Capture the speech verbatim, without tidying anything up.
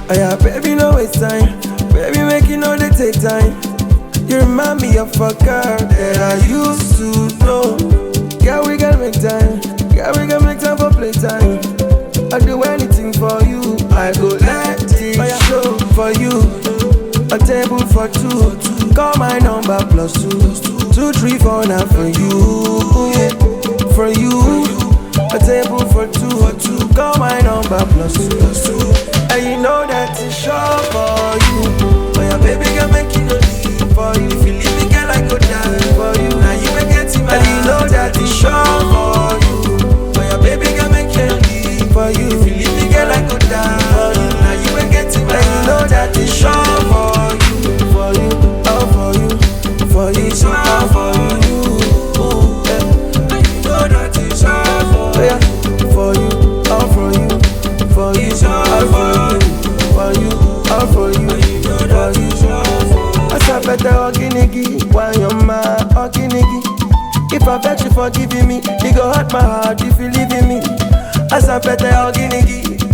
Oh yeah, baby, no waste time. Baby, make it know they take time. You remind me of a girl that I used to know. Yeah, we can make time. Yeah, we can make time for playtime. I'll do anything for you. I go let it show for you. A table for two. Call my number plus two. Two, three, four now for you. Yeah, for you. A table for two. Call my number plus two. And you know that it's sure for you. Oh yeah, baby, can make it no leave for you. If you leave me, girl, I go die for you. Now you ain't getting my. And you know that it's sure for you. Oh yeah, baby, can make it no leave for you. If you leave me, girl, I go die for you. Now you ain't getting my. And you know that it's sure for you, for you, oh for you, for you, so all for you. Ooh, yeah. And you know that it's sure for you, oh, yeah, for you, all for you, for you, all for you, for you, all for you, for you. I better oginigi, why your man oginigi? If I bet you forgiving me, it go hurt my heart if you leaving me. As I better oginigi,